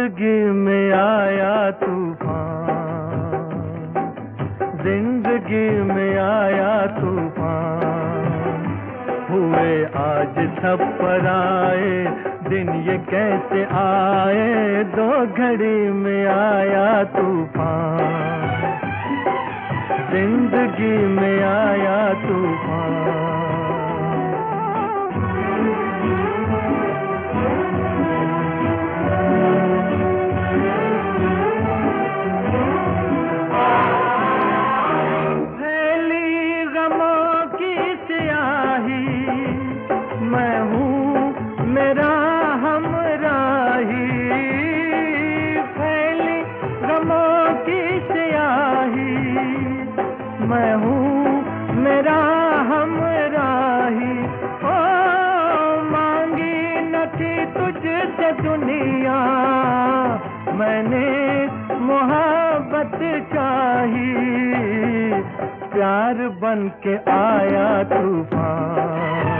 जिंदगी में आया तूफान, जिंदगी में आया तूफान। हुए आज छप्पर आए दिन, ये कैसे आए, दो घड़ी में आया तूफान, जिंदगी में आया तूफान। मैं हूँ मेरा हमराही, फैली गमों की स्याही। मैं हूँ मेरा हमराही। ओ मांगी न थी तुझसे दुनिया, मैंने मोहब्बत चाही। प्यार बन के आया तूफान,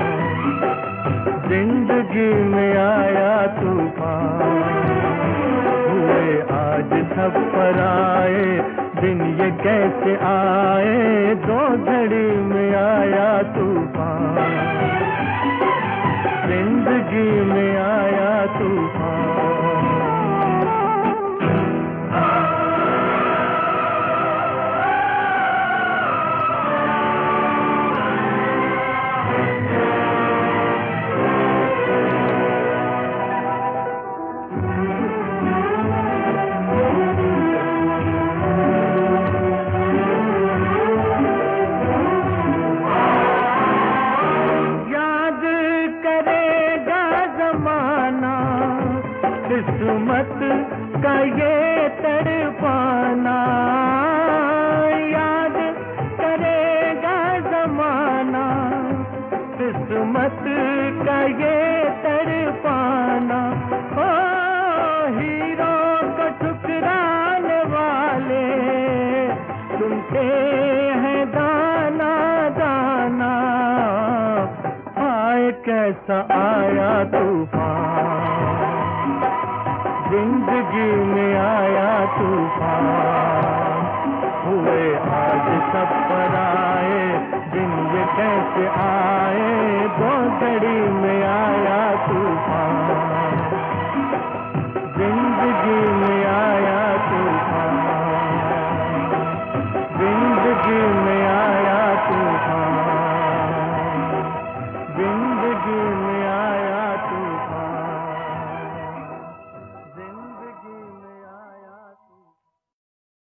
जिंदगी में आया तूफान। हुए आज छप्पर आए दिन, ये कैसे आए, दो घड़ी में आया तूफान, जिंदगी में आया तूफान। किस्मत का ये तड़पाना, याद करेगा जमाना। किस्मत का ये तड़पाना। ओ हीरो को ठुकराने वाले सुनते हैं दाना दाना। आए कैसा आया तूफान, जिंदगी में आया तूफान। हुए आज छप्पर आए दिन, ये कैसे आए, दो घड़ी में आया तूफान।